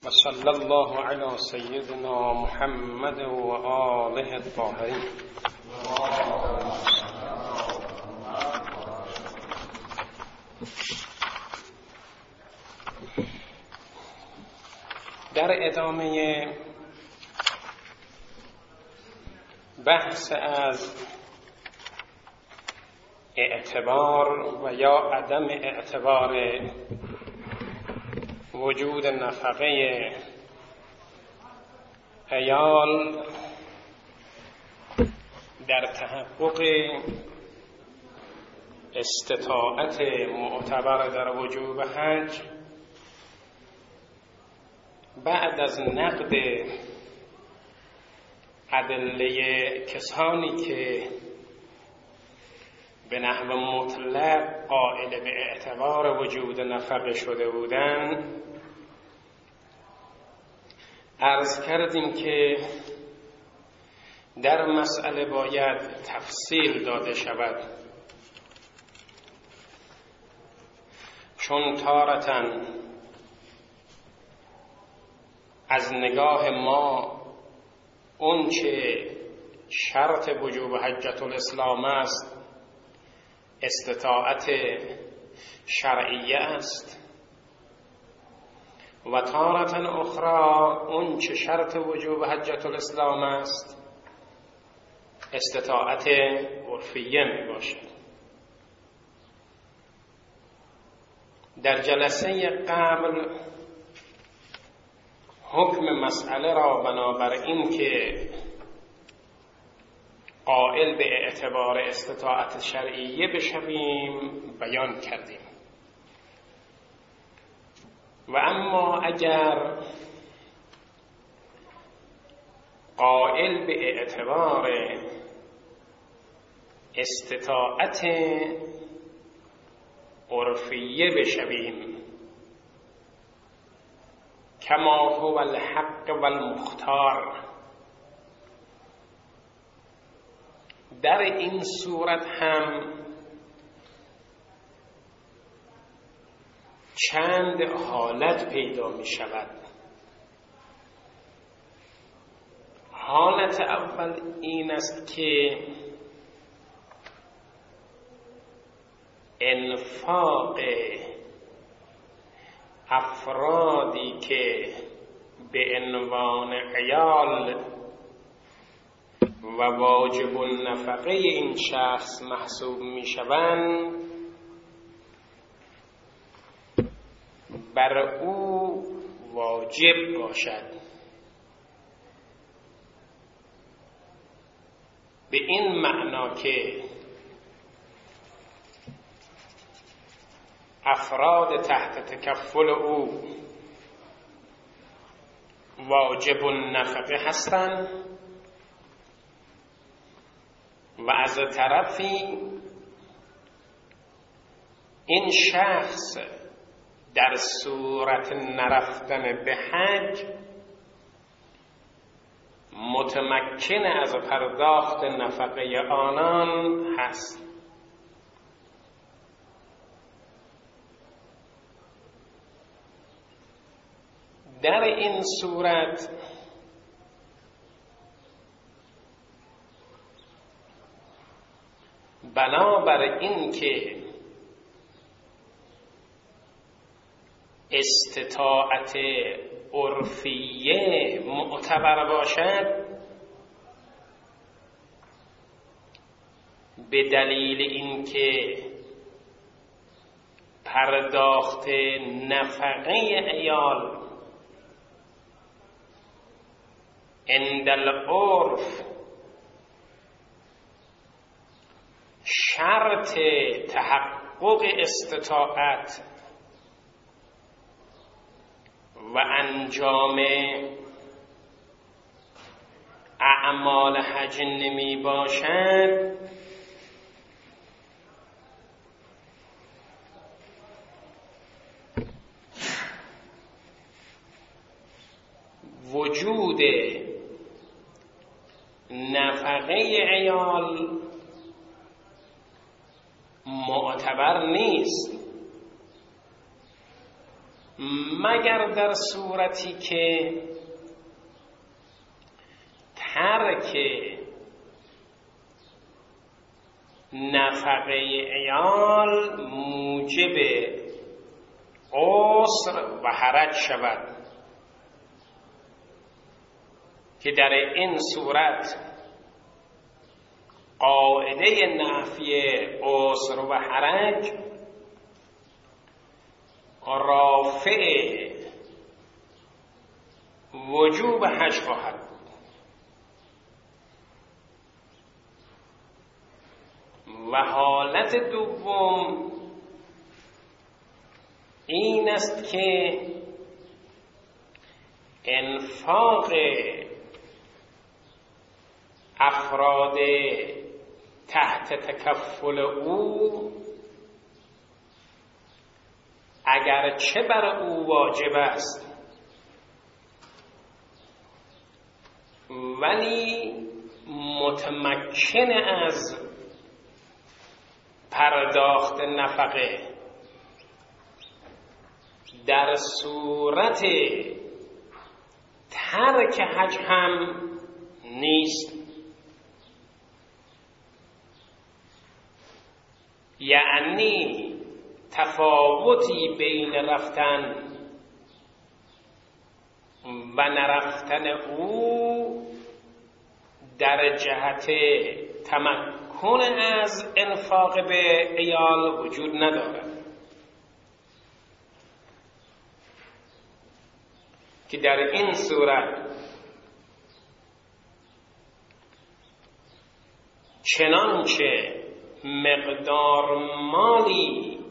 وصلى الله على سيدنا محمد وآله الطاهرين. در ادامه بحث از اعتبار و یا عدم اعتبار وجود نفقه عیال در تحقق استطاعت معتبر در وجوب حج، بعد از نقد ادله کسانی که به نحو مطلق قائل به اعتبار وجود نفقه شده بودند، عرض کردیم که در مسئله باید تفصیل داده شود، چون تارةً از نگاه ما اون چه شرط وجوب حجة الاسلام است استطاعت شرعیه است و تارةً اخرى اون چه شرط وجوب حجة الاسلام است استطاعت عرفیه می باشد. در جلسه قبل حکم مسئله را بنابر این که قائل به اعتبار استطاعت شرعیه بشویم بیان کردیم. و اما اگر قائل به اعتبار استطاعت عرفیه بشویم، کما هو الحق و المختار، در این صورت هم چند حالت پیدا می شود. حالت اول این است که انفاق افرادی که به عنوان عیال و واجب النفقه این شخص محسوب می شوند بر او واجب باشد. به این معنا که افراد تحت تکفل او واجب النفقه هستند و از طرفی این شخص در صورت نرفتن به حج متمکن از پرداخت نفقه آنان هست. در این صورت بنابر این که استطاعت عرفیه معتبر باشد، به دلیل اینکه پرداخت نفقه عیال عند العرف شرط تحقق استطاعت و انجام اعمال حج نمی باشد، وجود نفقه عیال معتبر نیست مگر در صورتی که ترک نفقه عیال موجب عسر و حرج شود که در این صورت قاعده نفی عسر و حرج رافع وجوب حج خواهد بود و حالت دوم این است که انفاق افراد تحت تکفل او اگرچه بر او واجب است ولی متمکن از پرداخت نفقه در صورت ترک حج هم نیست. یعنی تفاوتی بین رفتن و نرفتن او در جهت تمکن از انفاق به عیال وجود ندارد که در این صورت چنانچه مقدار مالی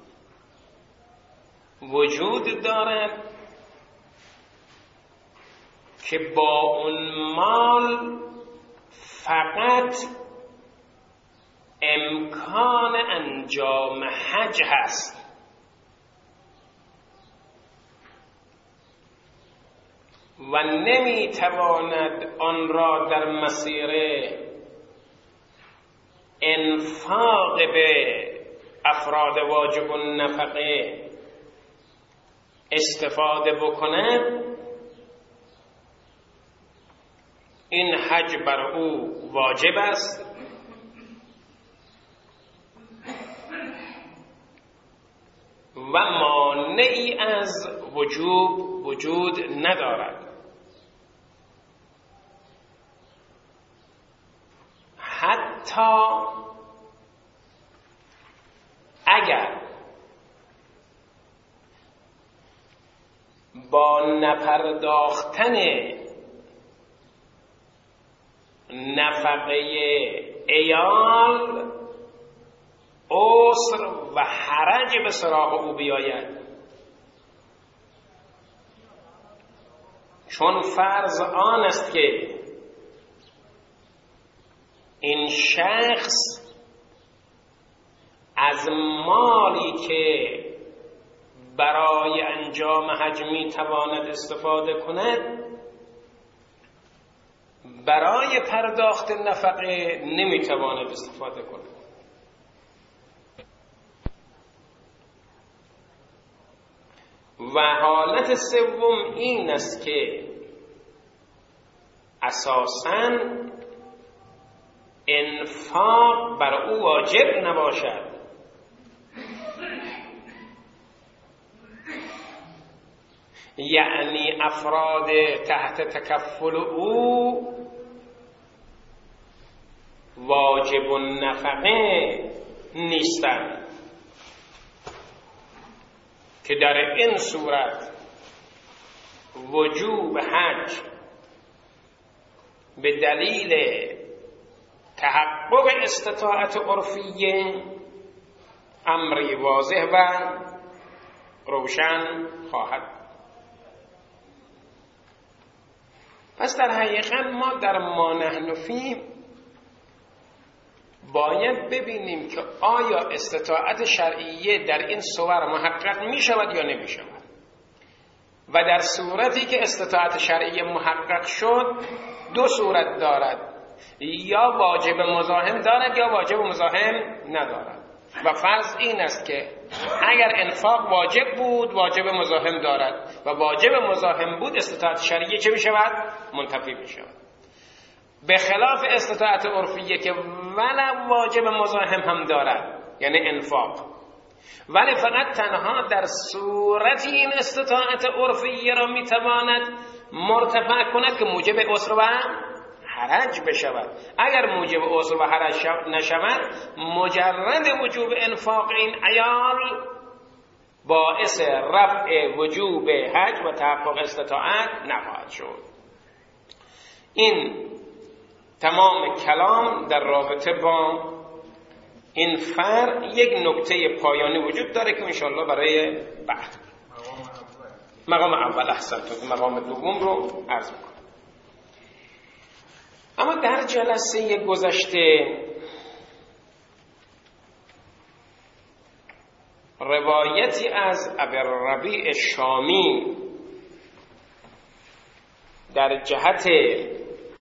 وجود دارد که با اون مال فقط امکان انجام حج هست و نمیتواند آن را در مسیر انفاق به افراد واجب النفقه استفاده بکند، این حج بر او واجب است و مانعی از وجوب وجود ندارد. حتی اگر با نپرداختن نفقه عیال عسر و حرج به سراغ او بیاید، چون فرض آن است که این شخص از مالی که برای انجام حج می تواند استفاده کند برای پرداخت نفقه نمی تواند استفاده کند. و حالت سوم این است که اساساً انفاق بر او واجب نباشد، یعنی افراد تحت تکفل او واجب النفقه نیستند که در این صورت وجوب حج به دلیل تحقق استطاعت عرفیه امری واضح و روشن خواهد. پس در حقیقت ما در ما نحن فیه باید ببینیم که آیا استطاعت شرعیه در این صور محقق می شود یا نمی شود و در صورتی که استطاعت شرعیه محقق شد دو صورت دارد، یا واجب مزاحم دارد یا واجب مزاحم ندارد. و فرض این است که اگر انفاق واجب بود واجب مزاحم دارد و واجب مزاحم بود استطاعت شرعیه چه میشود؟ منتفی میشود. به خلاف استطاعت عرفیه که ولو واجب مزاحم هم دارد، یعنی انفاق، ولی فقط تنها در صورتی این استطاعت عرفیه را میتواند مرتفع کند که موجب عسر و حرج بشود. اگر موجب عسر و حرج نشود مجرد وجوب انفاق این عیال باعث رفع وجوب حج و تحقق استطاعت نخواهد شد. این تمام کلام در رابطه با این فرع. یک نکته پایانی وجود داره که انشاءالله برای بعد مقام اول احسنتون مقام دوم رو عرض میکنم. اما در جلسه گذشته روایتی از ابوالربیع شامی در جهت